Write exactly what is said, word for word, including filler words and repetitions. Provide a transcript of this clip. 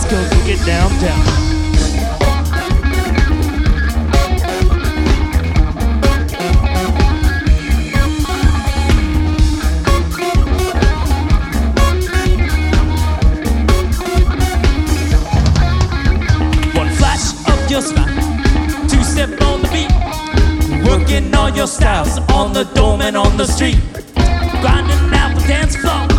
let's go get downtown. Your smile, two step on the beat, working all your styles on the dome and on the street, grinding out the dance floor.